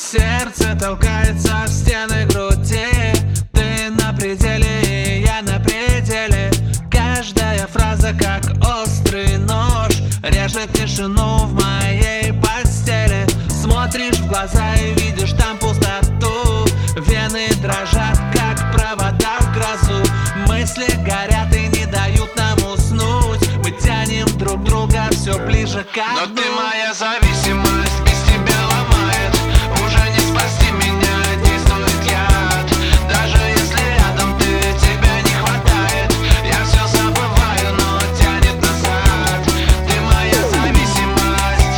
Сердце толкается в стены груди. Ты на пределе, и я на пределе. Каждая фраза как острый нож режет тишину в моей постели. Смотришь в глаза и видишь там пустоту. Вены дрожат, как провода в грозу. Мысли горят и не дают нам уснуть. Мы тянем друг друга все ближе к дну. Но ты моя зависимость, без тебя ломает. Уже не спасти меня, действует яд. Даже если рядом ты, тебя не хватает. Я все забываю, но тянет назад. Ты моя зависимость.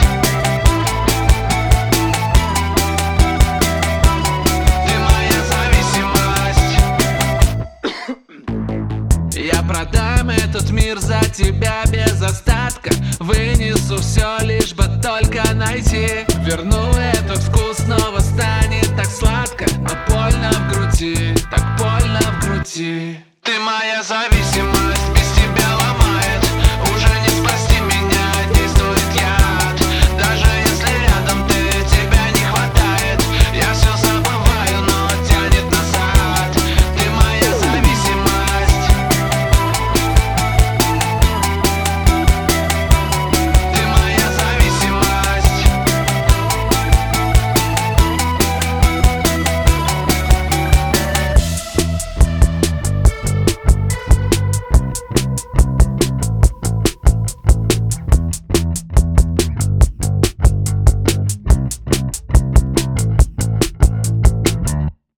Ты моя зависимость. Я продам этот мир за тебя без остатка. Вынесу все, лишь бы только найти. Верну этот вкус, снова станет так сладко. Но больно в груди, так больно в груди. Ты моя зависимость.